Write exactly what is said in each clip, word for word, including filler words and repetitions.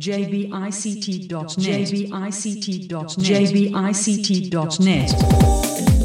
ジェイビーアイシーティードットネット ジェイビーアイシーティードットネット ジェイビーアイシーティードットネット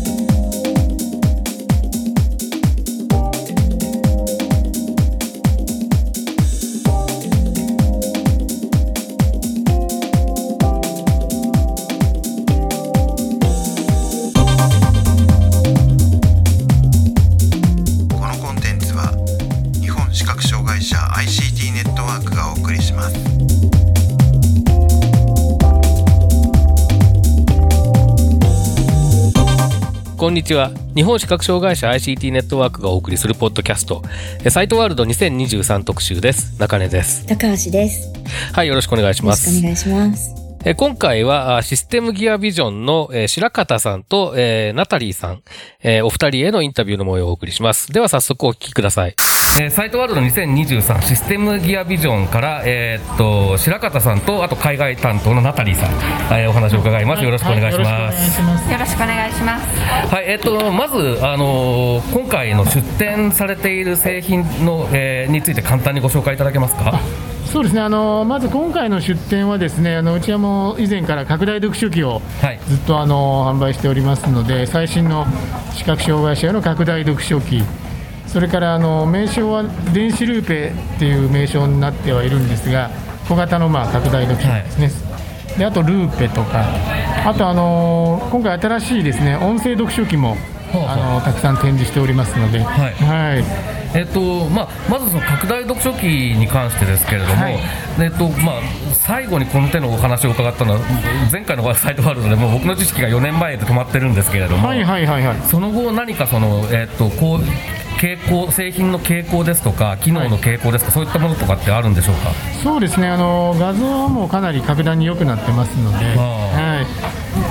こんにちは。日本視覚障害者 アイシーティー ネットワークがお送りするポッドキャストサイトワールドにせんにじゅうさん特集です。中根です。 高橋です。 はい、よろしくお願いします。 よろしくお願いします。 え今回はシステムギアビジョンのえ白方さんとえナタリーさんえお二人へのインタビューの模様をお送りします。では早速お聞きください。えー、サイトワールドにせんにじゅうさんシステムギアビジョンから、えー、っと白方さんとあと海外担当のナタリーさん、えー、お話を伺います。よろしくお願いします。 よろしくお願いします。 はい、えー、っとまず、あのー、今回の出展されている製品の、えー、について簡単にご紹介いただけますか。 そうですね、あのまず今回の出展はですね、あのうちはもう以前から拡大読書機をずっとあの販売しておりますので、最新の視覚障害者への拡大読書機、それからあの名称は電子ルーペっていう名称になってはいるんですが、小型のまあ拡大読書機ですね、はい、であとルーペとか、あとあの今回新しいですね音声読書機もあのたくさん展示しておりますので、はいはいえっとまあ、まずその拡大読書機に関してですけれども、はいえっとまあ、最後にこの手のお話を伺ったのは前回のサイトワールドでもう僕の知識がよねんまえで止まってるんですけれども、はいはいはいはい、その後何かその、えっと、こう傾向製品の傾向ですとか機能の傾向ですか、はい、そういったものとかってあるんでしょうか。 そうですね、あの画像もかなり格段に良くなってますので、あ,、はい、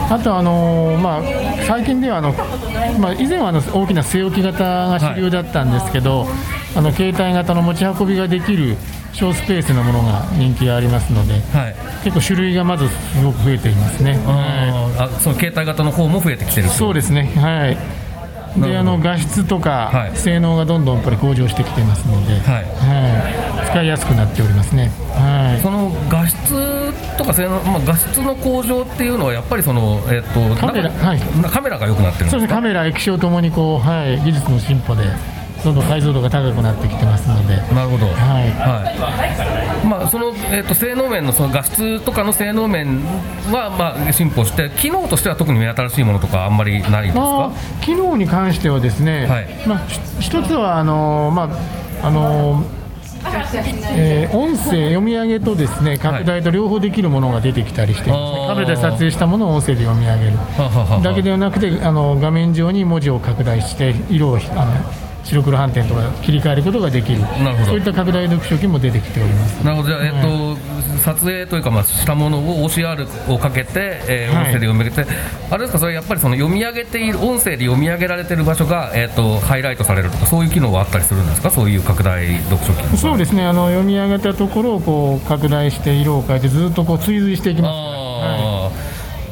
あとあの、まあ、最近ではあの、まあ、以前はあの大きな据え置き型が主流だったんですけど、はい、あの携帯型の持ち運びができる小スペースのものが人気がありますので、はい、結構種類がまずすごく増えていますね。 あ、はい、あその携帯型の方も増えてきてる。 そうですね、はい、であの画質とか性能がどんどんやっぱり向上してきてますので、はいはい、使いやすくなっておりますね。はい、 その画質とか性能、まあ、画質の向上っていうのはやっぱりその、えー、とカメラ、はい、カメラが良くなってるんですか。 そうですね、カメラ液晶ともにこう、はい、技術の進歩でどんどん解像度が高くなってきてますので。 なるほど、はいはいまあ、その、えー、と性能面 の, その画質とかの性能面は、まあ、進歩して機能としては特に目新しいものとかあんまりないですか。まあ、機能に関してはですね、はいまあ、一つはあの、まああのえー、音声読み上げとですね拡大と両方できるものが出てきたりしていますね、はい、カメラで撮影したものを音声で読み上げるだけではなくて、あの画面上に文字を拡大して色をあの白黒反転とか切り替えることができる。なるほど。そういった拡大読書機も出てきております。 なるほど。じゃあ、えっと、はい、撮影というか、まあ、したものを オーシーアール をかけて、えー、音声で読み上げて、はい、あれですか、それやっぱりその読み上げている音声で読み上げられている場所が、えっと、ハイライトされるとかそういう機能はあったりするんですか。そういう拡大読書機。 そうですね、あの読み上げたところをこう拡大して色を変えてずっとこう追随していきます。あ、はい、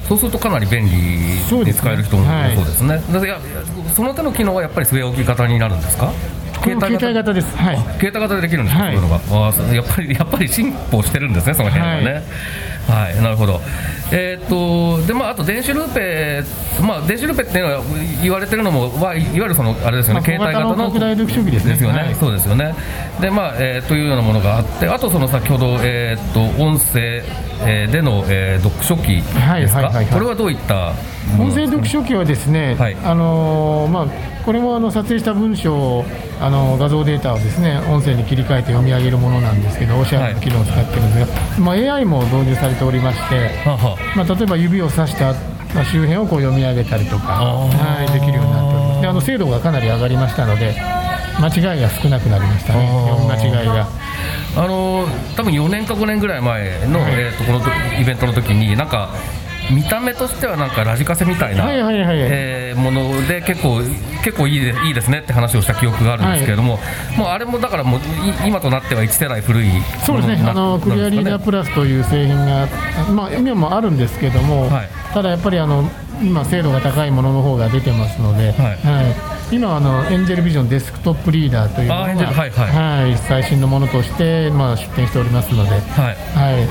そうするとかなり便利に使える人もそうですね。だからいやその手の機能はやっぱり据え置き型になるんですか。 携帯型、携帯型です、はい、 携帯型でできるんですか、はい、そういうのが。あやっぱりやっぱり進歩してるんですね、その辺はね。はい、はい、なるほど。えー、っとでまああと電子ルーペ、まあ電子ルーペっていうのは言われてるのもはいわゆるそのあれですよね、 まあ、携帯型の拡大読書機ですね。 ですよね、はい、そうですよね。でまあ、えー、というようなものがあって、あとその先ほどえー、っと音声、えー、での、えー、読書機ですか、はいはいはいはい、これはどういった音声読書機はですね、はい、あのー、まあこれもあの撮影した文章をあの画像データをですね音声に切り替えて読み上げるものなんですけど、オーシャーの機能を使ってるんですが、はいまあ、エーアイ も導入されておりまして、ははまあ、例えば指をさした、まあ、周辺をこう読み上げたりとか、はい、できるようになっております。であの精度がかなり上がりましたので間違いが少なくなりましたね、読み間違いが。 あの多分よねんかごねんぐらい前の、はいえー、とこのイベントの時になんか見た目としてはなんかラジカセみたいな、はいはいはいえー、もので結構結構いいで、いいですねって話をした記憶があるんですけれども、はい、もうあれもだからもう今となってはいち世代古いものになって、 そうですね、あのクリアリーダープラスという製品が、まあ、今もあるんですけども、はい、ただやっぱりあの今精度が高いものの方が出てますので、はいはい、今はあのエンジェルビジョンデスクトップリーダーというのが、はいはいはい、最新のものとして、まあ、出展しておりますので、はいはい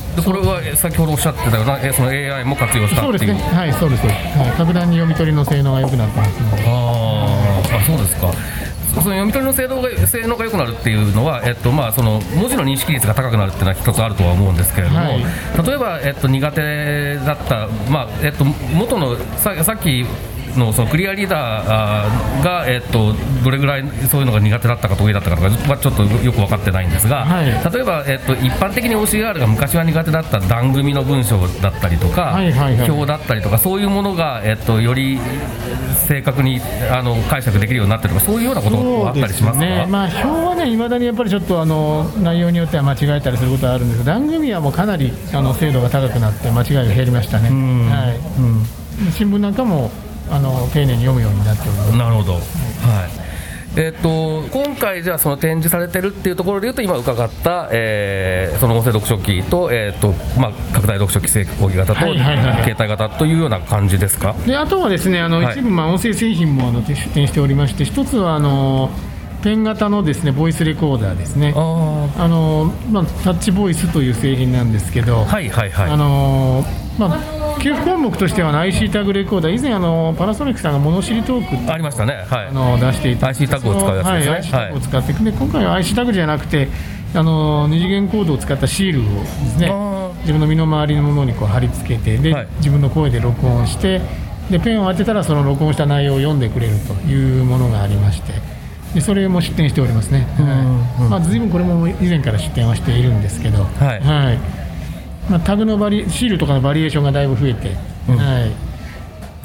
でこれは先ほどおっしゃってたようなその エーアイ も活用したっていう。 そうですね、はい、そうです、はい、格段に読み取りの性能が良くなってますので。 ああ、そうですか。その読み取りの性能が性能が良くなるっていうのは、えっとまあ、その文字の認識率が高くなるっていうのは一つあるとは思うんですけれども、はい、例えば、えっと、苦手だった、まあえっと、元の さ, さっきの, そのクリアリーダーが、えっと、どれぐらいそういうのが苦手だったか得意だったかとかはちょっとよく分かってないんですが、はい、例えば、えっと、一般的に オーシーアール が昔は苦手だった段組の文章だったりとか、はいはいはい、表だったりとかそういうものが、えっと、より正確にあの解釈できるようになってるとかそういうようなことはあったりしますか？そうですね、まあ、表はね、いまだにやっぱりちょっとあの内容によっては間違えたりすることはあるんですが、段組はもうかなりあの精度が高くなって間違いが減りましたね。うん、はい、うん、新聞なんかもあの丁寧に読むようになっております。 なるほど、はい、えー、と今回じゃあその展示されてるっていうところでいうと今伺った、えー、その音声読書機と、えーとまあ、拡大読書機正方形型と、はいはいはい、携帯型というような感じですか？ であとはですね、あの、はい、一部、まあ、音声製品もあの出展しておりまして、一つはあのペン型のですねボイスレコーダーですね。ああの、まあ、タッチボイスという製品なんですけど、はいはいはい、あのまあ給付項目としては アイシー タグレコーダー、以前あのパナソニックさんがモノシリトークってありましたね、はい、 あの出していたアイシー タグを使うやつですね。はい、アイシー タグを使って、はい、で今回は アイシー タグじゃなくてあの二次元コードを使ったシールをですね自分の身の回りのものにこう貼り付けてで、はい、自分の声で録音してでペンを当てたらその録音した内容を読んでくれるというものがありまして、でそれも出展しておりますね。はい、まあ、随分これも以前から出展はしているんですけど、はいはい、まあ、タグのバリシールとかのバリエーションがだいぶ増えて、うん、はい、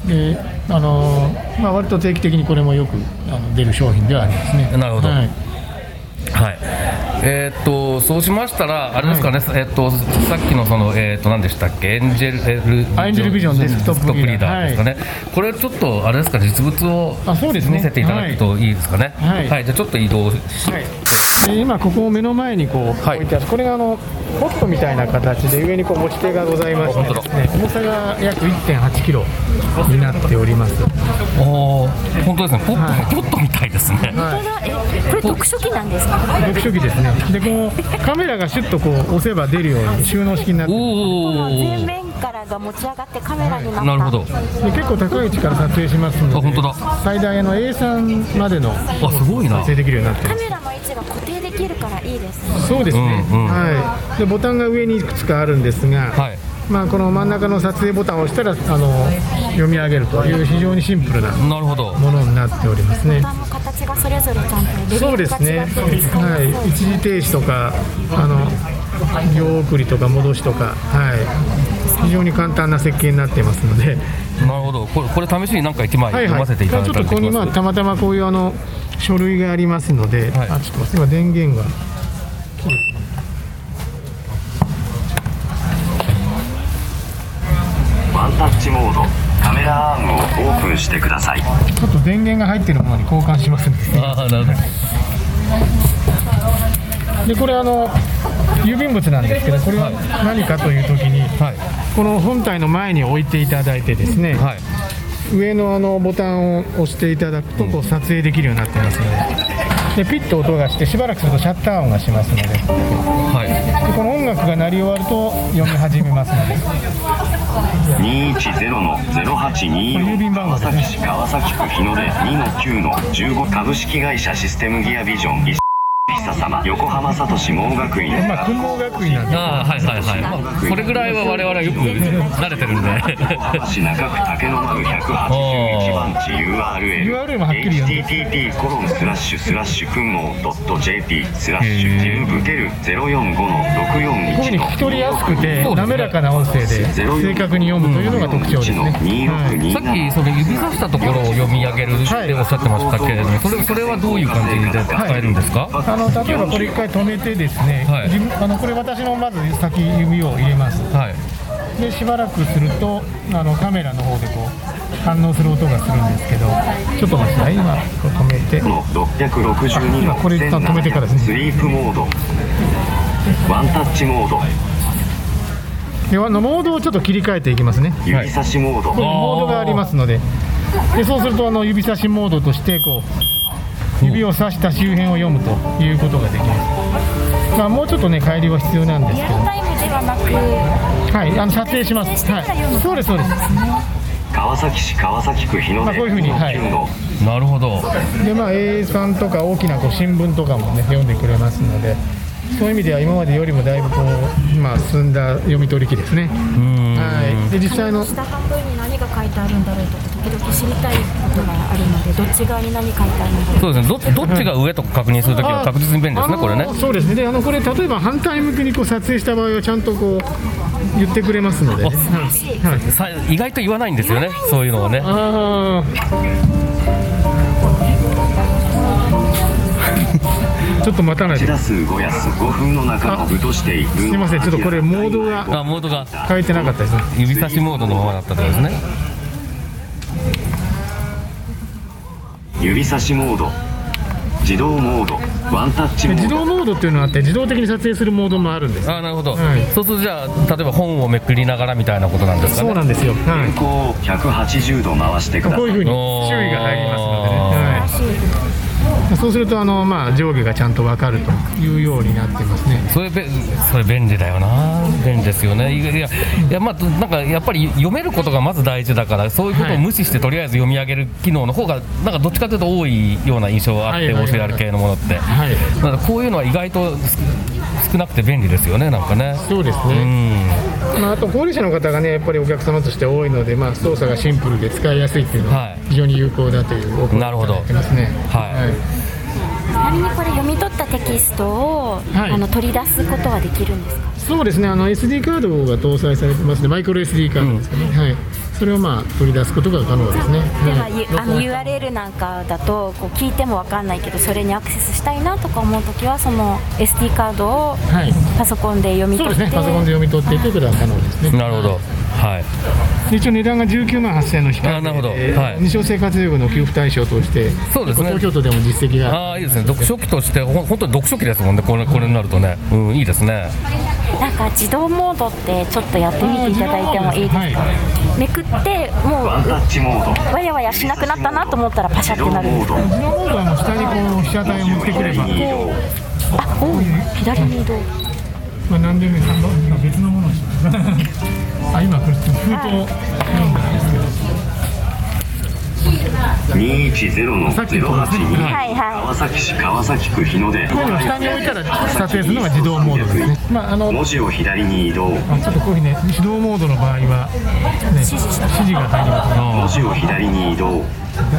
であのーまあ、割と定期的にこれもよくあの出る商品ではありますね。 なるほど、はい、はい、えー、っとそうしましたらあれですかね、はい、えー、っとさっきのその、えー、っと何でしたっけ、エンジェルエンジェルビジョンデスクトップリーダーですかね、はい、これちょっとあれですか、実物を見せていただくといいですかね。はい、はい、じゃあちょっと移動して、はい、 で今ここを目の前にこう置いてある、はい、これがあのポットみたいな形で上にこう持ち手がございましてですね、重さが約 いってんはちキロになっております。 おー、本当ですね、ポット、はい、ポットみたいですね。 はい、えこれ読書機なんですか？ 読書機ですね。でこうカメラがシュッとこう押せば出るように収納式になってます。 お前面からが持ち上がってカメラになった、はい、 なるほど。 で結構高い位置から撮影しますので、あ、本当だ、最大の エースリー までのあ、すごいな、 撮影できるようになってます。 カメラの位置が固定できるからいいですね。 そうですね、うんうん、はい。でボタンが上にいくつかあるんですが、はい、まあ、この真ん中の撮影ボタンを押したらあの読み上げるという非常にシンプルなものになっておりますね。 ボタンの形がそれぞれちゃんとレベルが違って、 そうですね、はい、一時停止とかあの行送りとか戻しとか、はい、非常に簡単な設計になっていますので。 なるほど、これ、これ試しに何かいちまい読ませていただいたら、 ちょっとここに、まあ、たまたまこういうあの書類がありますので、はい、あ、ちょっと今電源がワンタッチモード、カメラアームをオープンしてください。 ちょっと電源が入っているものに交換しますんですね。あ、なるほど。でこれあの郵便物なんですけど、これは何かというときに、はい、この本体の前に置いていただいてですね、はい、上のあのボタンを押していただくとこう撮影できるようになっていますので、でピッと音がしてしばらくするとシャッター音がしますので、はい、でこの音楽が鳴り終わると読み始めますので。 にいちゼロのゼロはちによん川崎市川崎区日の出 にのきゅうのじゅうご 株式会社システムギアビジョン久様横浜聡盲学院、 まあ訓盲学院なんで、 あ、はいはいはい、まあ、それぐらいは我々はよく慣れてるんで橋中区竹の丸ひゃくはちじゅういち番地 ユーアールエルユーアールエル もはっきり読んでエイチティーティーピー コロンスラッシュスラッシュ訓盲 .jp スラッシュジムブテル ゼロよんごのろくよんいち のこういうふうに聞き取りやすくて滑らかな音声で正確に読むというのが特徴ですね。はい、 さっきその指さしたところを読み上げるっておっしゃってましたけれども、それ、それはどういう感じで使えるんですか？ はい、あの例えばこれ一回止めてですね、はい、あのこれ私のまず先指を入れます。はい、でしばらくするとあのカメラの方でこう反応する音がするんですけど、ちょっと待ってください。今これ止めて、 ろっぴゃくろくじゅうにのこれ一旦止めてからですね。 スリープモード、ワンタッチモードであのモードをちょっと切り替えていきますね。 指差しモード、 はい、モードがありますので、でそうするとあの指差しモードとしてこう指を指した周辺を読むということができます。まあ、もうちょっとね改良は必要なんですけど、 リアルタイムではなく、 はい、あの撮影します。はい、そうですそうです。 川崎市川崎区日の出、 まあ、こういうふうに、はい、 なるほど。 で、まあ、エーさんとか大きなこう新聞とかもね読んでくれますので、そういう意味では今までよりもだいぶこう、まあ、進んだ読み取り機ですね。はい、で実際の下半分に何が書いてあるんだろうとか時々知りたいことがあるので、どっち側に何書いてあるんだろう。 そうですね、 ど, どっちが上とか確認するときは確実に便利ですね、これね。 そうですね。であのこれ例えば反対向きにこう撮影した場合はちゃんとこう言ってくれますので、ね、はい、 意外と言わないんですよね、そういうのはね。 あちょっと待たないと。 数ごやすごふんの中の具としている。 すみません、ちょっとこれモードがあモードが変えてなかったですね。 指差しモードのままだったんですね。 指差しモード、自動モード、ワンタッチモード。 自動モードっていうのがあって自動的に撮影するモードもあるんです。 あなるほど、 はい、 そうするとじゃあ例えば本をめくりながらみたいなことなんですかね。 そうなんですよ、はい、 変更をひゃくはちじゅうど回してください。 こういうふうに注意が入りますのでね、はい、そうするとあの、まあ、上下がちゃんと分かるというようになってますね。 それべそれ便利だよな。便利ですよね。いやいや、いや、まあ、なんかやっぱり読めることがまず大事だから、そういうことを無視してとりあえず読み上げる機能の方がなんかどっちかというと多いような印象があって、教えられる系のものって、はい、だからこういうのは意外と少なくて便利ですよね。なんかね。 そうですね、うん、まあ、あと高齢者の方がねやっぱりお客様として多いので、まあ、操作がシンプルで使いやすいっていうのは非常に有効だというお声がいただいてますね。 はい、はい、 ちなみにこれ読み取ったテキストを、はい、あの取り出すことはできるんですか。 そうですね、あの エスディー カードが搭載されてますので、マイクロ エスディー カードですかね、うん、はい、それをまあ取り出すことが可能ですね。 では、はい、あの ユーアールエル なんかだとこう聞いても分かんないけどそれにアクセスしたいなとか思うときはその エスディー カードをパソコンで読み取って、 はい、そうですね、パソコンで読み取っていくことが可能ですね。 なるほど、はい、 一応値段がじゅうきゅうまんはっせんえんの比較で、はい、日常生活用具の給付対象として、そうですね、東京都でも実績がある。 あいいですね、読書機としてほ本当に読書機ですもんね、これ、これになるとね、うん、いいですね。 なんか自動モードってちょっとやってみていただいてもいいですか。はい、めくってもうわやわやしなくなったなと思ったらパシャってなるんですか。 自動モードはもう下にこう被写体を持ってくれば、あお左に移動、 まあ、何でも今別のものにしますあ今これ封筒読んだんですけど、 にいちゼロのゼロはちに、 はいはい、 川崎市川崎区日の出。 こういうのを下に置いたら撮影するのが自動モードですね。まあ、あの文字を左に移動。 あちょっとこういうね自動モードの場合は、ね、指示が入りますね。 文字を左に移動。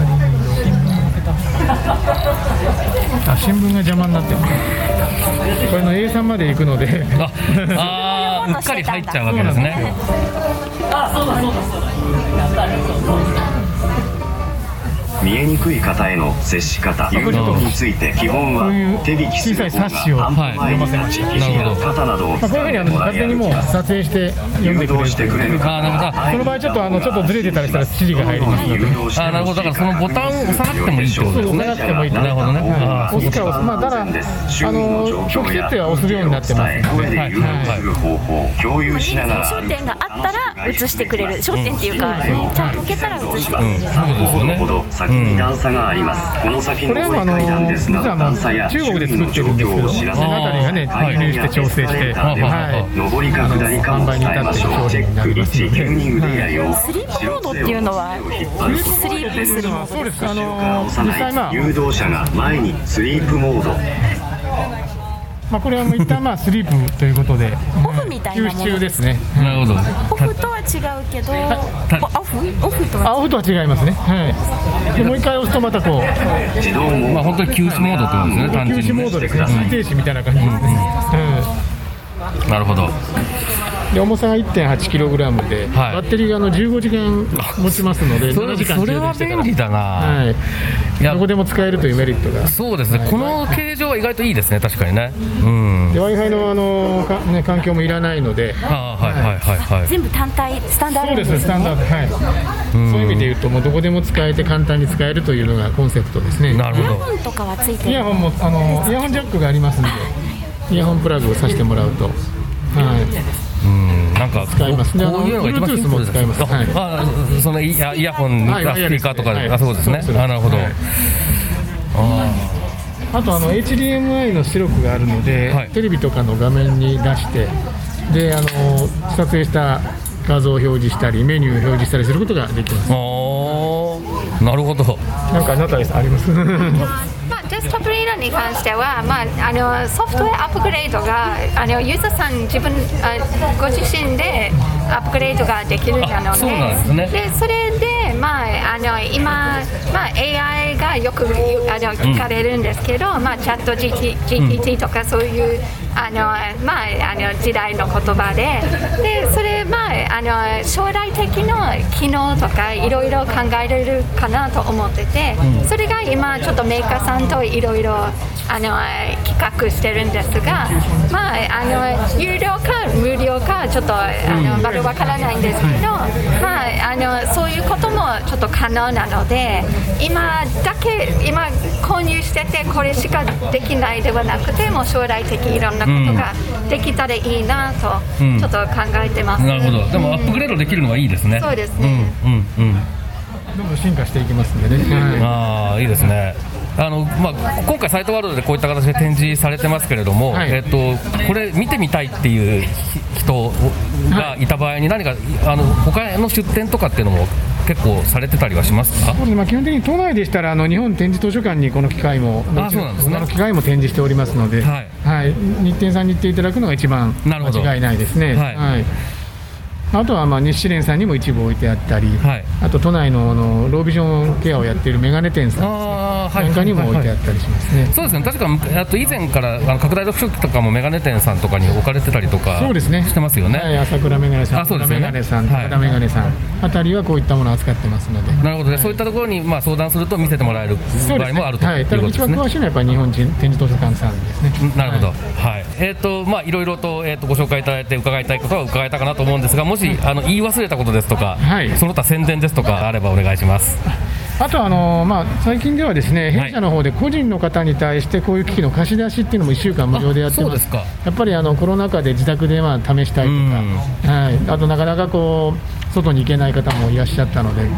あ新聞が邪魔になってる。これの エーさんまで行くのでああうっかり入っちゃうわけですね。あそうだそうだそうだ。 見えにくい方への接し方、誘導について基本は手引きする方が半端前に立ち肘や肩などをこういうふうにあの勝手にもう撮影して読んでくれる。 してくれるか。 その場合ちょっとあのちょっとずれてたりしたら指示が入りますので。 あなるほど、だからそのボタンを押さなくてもいいってことですね。 押さなくてもいい。なるほどね。押すか押す、まあただあの初期設定は押すようになってますので。はいはい。 共有しながら。 焦点があったら映してくれる。焦点っていうかちゃんと受けたら映してくれる。 ほどほど先に段差があります。この先の上り階段ですが、段差や中国で作ってるんですけど、そのあたりがね輸入して調整して、 上りか下りかも伝えましょう。チェックいち、チューニングレイヤー用。 スリープモードっていうのはスリープするモード。 そうです。あの実際まあ誘導者が前にスリープモード。 まあこれはもう一旦まあスリープということでオフみたいなもの休止中ですね。 なるほど。 オフとは違うけど、オフオフとはあオフとは違いますね。はい。でもう一回押すとまたこう自動モード、 まあ本当に休止モードってことですね。単純に休止モードですね。一時停止みたいな感じですね。 うん。なるほど。 で重さが いってんはちキログラム で、はい、バッテリーがあのじゅうごじかん持ちますのでそれ、それは便利だな、 はい、いやどこでも使えるというメリットが。 そうですね、はい、この形状は意外といいですね、確かにね、うん、 で Wi-Fi の, あのか、ね、環境もいらないので、 あはいはいはいはい、 全部単体スタンダードですね。 そうです、スタンダード、はい、そういう意味で言うともうどこでも使えて簡単に使えるというのがコンセプトですね。 なるほど。 イヤホンとかはついてる。 イヤホンもあのイヤホンジャックがありますのでイヤホンプラグを挿してもらうと、はい、 うんなんか使いますね。 こういうのが一番シンプルです。 使います。はい、 あそのイヤホン、はい、スピーカーとか、はい、あそうですね。あなるほど。はい、 あとあの エイチディーエムアイ の出力があるので、はい、テレビとかの画面に出してであの撮影した画像を表示したりメニューを表示したりすることができます。 あー、なるほど。 なんか中ですありますまあ、デスクトップリーダーに関しては、まあ、あのソフトウェアアップグレードがあのユーザーさん自分あご自身でアップグレードができるなので、 そうなんですね。 でそれで、まあ、あの今、まあ、エーアイ がよくあの聞かれるんですけど、うんまあ、チャット ジーティーティー とかそういうあの、まあ、あの時代の言葉で、でそれ、まあ、あの将来的な機能とかいろいろ考えられるかなと思ってて、うん、それが今ちょっとメーカーさんといろいろあの企画してるんですが、まあ、あの有料か無料かちょっとあのまだわからないんですけど、まあ、あのそういうこともちょっと可能なので、今だけ今購入しててこれしかできないではなくても将来的いろんなことができたらいいなとちょっと考えてます、うん、 なるほど。でもアップグレードできるのはいいですね。 そうですね、 うんうんうん、 どんどん進化していきますんでね、うん、 ああいいですね。あのまあ、今回サイトワールドでこういった形で展示されてますけれども、はい、えっと、これ見てみたいっていう人がいた場合に何か、はい、あの他の出展とかっていうのも結構されてたりはしますか？ そうですね、まあ、基本的に都内でしたらあの日本展示図書館にこの機会もあそうなんですね、 この機会も展示しておりますので、はいはい、日展さんに行っていただくのが一番間違いないですね。はいはい、あとはまあ日資連さんにも一部置いてあったり、はい、あと都内 の, あのロービジョンケアをやっているメガネ店さんですね、なんかにも置いてあったりしますね。 そうですね、確かあと以前からあの拡大読書機とかもメガネ店さんとかに置かれてたりとかしてますよね。 はい、朝倉メガネさん、朝倉メガネさん、高田メガネさんあたりはこういったものを扱ってますので。 なるほどね、はい、そういったところにまあ相談すると見せてもらえる場合もあるということですね。 一番詳しいのはやっぱり日本展示図書館さんですね。 なるほど、はいはい、えーとまあ、いろいろと、えー、とご紹介いただいて伺いたいことは伺えたかなと思うんですが、もし、あの言い忘れたことですとか、はい、その他宣伝ですとかあればお願いします。 あとあの、まあ、最近ではですね、弊社の方で個人の方に対してこういう機器の貸し出しっていうのもいっしゅうかん無料でやってます。 そうですか。 やっぱりあのコロナ禍で自宅でまあ試したいとか、はい、あとなかなかこう外に行けない方もいらっしゃったので、はい、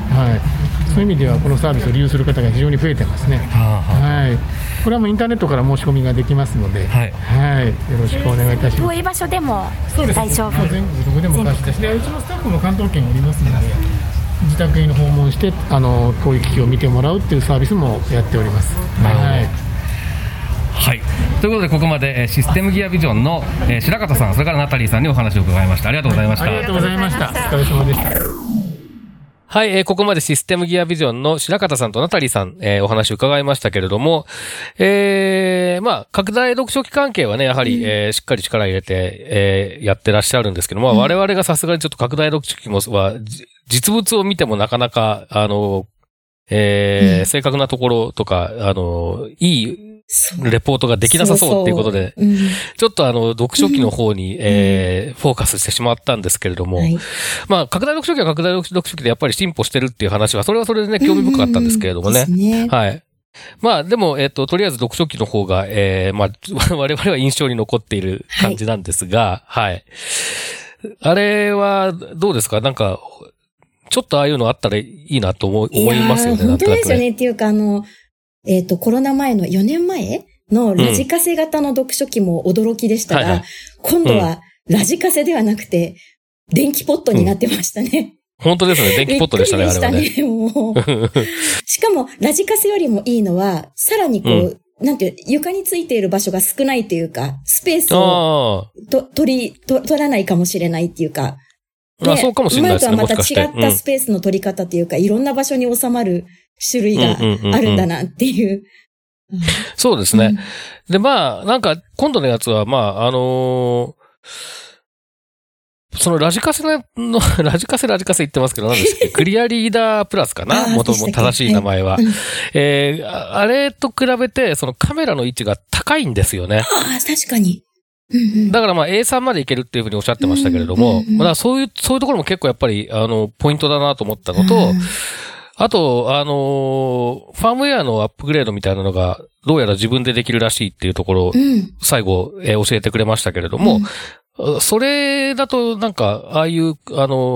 そういう意味ではこのサービスを利用する方が非常に増えてますね。はあはあ、はい、これはもうインターネットから申し込みができますので、はいはい、よろしくお願いいたします。 遠い場所でも大丈夫。 全国どこでも貸し出しで、うちのスタッフも関東圏おりますので、自宅に訪問してあのこういう機器を見てもらうっていうサービスもやっております。はいはい、ということでここまで、えー、システムギアビジョンの、えー、白方さん、それからナタリーさんにお話を伺いました。ありがとうございました。 ありがとうございました。お疲れ様でした。 はい、えー、ここまでシステムギアビジョンの白方さんとナタリーさん、えー、お話を伺いましたけれども、えー、まあ、拡大読書機関係はね、やはり、うん、えー、しっかり力入れて、えー、やってらっしゃるんですけども、うん、我々がさすがにちょっと拡大読書機もは、実物を見てもなかなか、あの、えーうん、正確なところとか、あの、いいレポートができなさそうっていうことで、そうそう、うん、ちょっとあの、読書機の方に、うん、えー、フォーカスしてしまったんですけれども、はい、まあ、拡大読書機は拡大読書機でやっぱり進歩してるっていう話は、それはそれでね、興味深かったんですけれどもね。うんうんね、はい。まあ、でも、えっと、とりあえず読書機の方が、えー、まあ、我々は印象に残っている感じなんですが、はい。はい、あれは、どうですか？なんか、ちょっとああいうのあったらいいなと思い、思いますよね。 本当ですよね。っていうか、あの、えっと、コロナ前のよねんまえのラジカセ型の読書機も驚きでしたが、うんはいはい、今度はラジカセではなくて、電気ポットになってましたね。 うん、本当ですね。電気ポットでしたね、あれはね。 びっくりでしたね、もう。しかも、ラジカセよりもいいのは、さらにこう、うん、なんていう、床についている場所が少ないっていうか、スペースをと取りと、取らないかもしれないっていうか、 ね、あ、そうかもしれないですね。 前とはまた違ったスペースの取り方っていうか、うん、いろんな場所に収まる種類があるんだなっていう。 そうですね。うん、で、まあ、なんか、今度のやつは、まあ、あのー、そのラジカセの、ラジカセラジカセ言ってますけど、何ですっけクリアリーダープラスかな元々正しい名前は。はい、えー、あれと比べて、そのカメラの位置が高いんですよね。 ああ、確かに。 だからまあ エースリー までいけるっていうふうにおっしゃってましたけれども、だからそういう、そういうところも結構やっぱり、あの、ポイントだなと思ったのと、あと、あの、ファームウェアのアップグレードみたいなのが、どうやら自分でできるらしいっていうところを、最後、えー、教えてくれましたけれども、それだとなんか、ああいう、あの、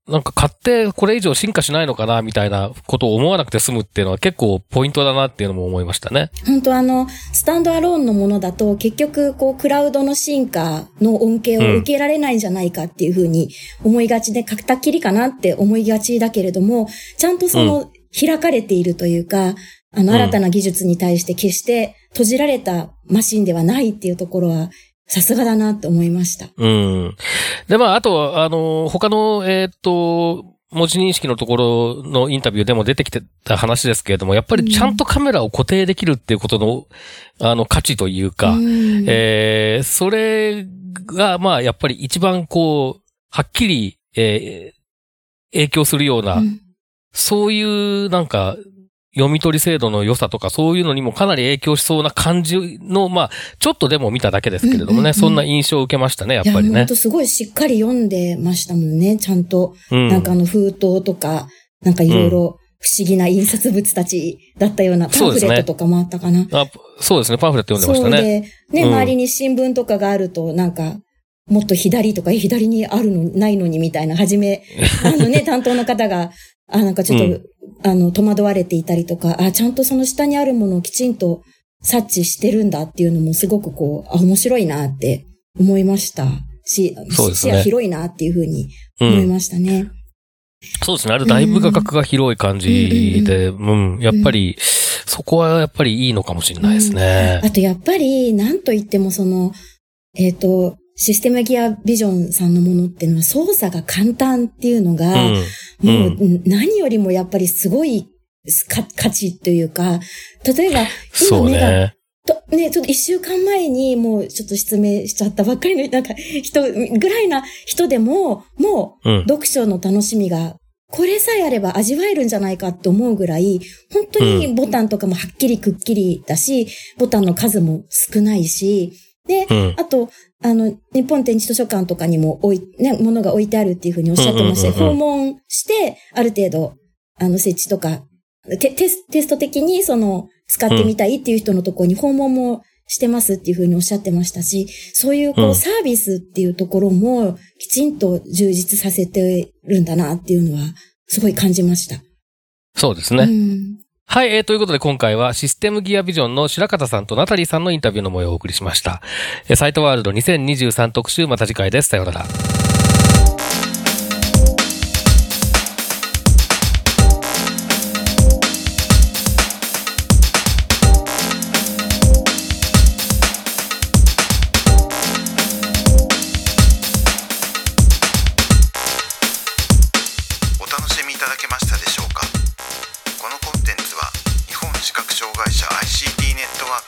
なんか買ってこれ以上進化しないのかなみたいなことを思わなくて済むっていうのは結構ポイントだなっていうのも思いましたね。 本当あの、スタンドアローンのものだと結局こうクラウドの進化の恩恵を受けられないんじゃないかっていうふうに思いがちで、かったっきりかなって思いがちだけれども、ちゃんとその開かれているというか、あの新たな技術に対して決して閉じられたマシンではないっていうところは、さすがだなって思いました。 うん。で、まあ、あと、あの、他の、えー、っと、文字認識のところのインタビューでも出てきてた話ですけれども、やっぱりちゃんとカメラを固定できるっていうことの、うん、あの、価値というか、うん、えー、それが、まあ、やっぱり一番こう、はっきり、えー、影響するような、うん、そういう、なんか、読み取り精度の良さとかそういうのにもかなり影響しそうな感じの、まあ、ちょっとでも見ただけですけれどもね、うんうんうん、そんな印象を受けましたね、やっぱりね。いや、ほんとすごいしっかり読んでましたもんね、ちゃんと。うん、なんかあの封筒とか、なんかいろいろ不思議な印刷物たちだったようなパンフレットとかもあったかな。 そうですね。あ、そうですね、パンフレット読んでましたね。 そうで、ね、うん、周りに新聞とかがあると、なんか、もっと左とか左にあるのないのにみたいな、はじめ、あのね、担当の方が、あ、なんかちょっと、うん、あの、戸惑われていたりとか、あ、ちゃんとその下にあるものをきちんと察知してるんだっていうのもすごくこう、あ、面白いなって思いましたし、 そうですね、 視野広いなっていうふうに思いましたね。うん、 そうですね。あれだいぶ画角が広い感じで、うん、うんうん、やっぱり、うん、そこはやっぱりいいのかもしれないですね。 うん、あとやっぱり、なんといってもその、えっと、システムギアビジョンさんのものっていうのは操作が簡単っていうのが、うん、もう何よりもやっぱりすごい価値というか、例えば今目が、ね、とね、ちょっと一週間前にもうちょっと失明しちゃったばっかりのなんか人ぐらいな人でも、もう読書の楽しみがこれさえあれば味わえるんじゃないかって思うぐらい、本当にボタンとかもはっきりくっきりだし、ボタンの数も少ないし、で、うん、あと、あの、日本展示図書館とかにも置い、ね、ものが置いてあるっていうふうにおっしゃってまして、訪問して、ある程度、あの、設置とか、テ、テス、テスト的にその、使ってみたいっていう人のところに訪問もしてますっていうふうにおっしゃってましたし、そういうこう、サービスっていうところも、きちんと充実させてるんだなっていうのは、すごい感じました。 そうですね。 うん、 はい、えー、ということで今回はシステムギアビジョンの白方さんとナタリーさんのインタビューの模様をお送りしました。えー、サイトワールドにせんにじゅうさん特集、また次回です。さようなら。 お楽しみいただけましたでしょうか。このコンテンツは日本視覚障害者 アイシーティー ネットワーク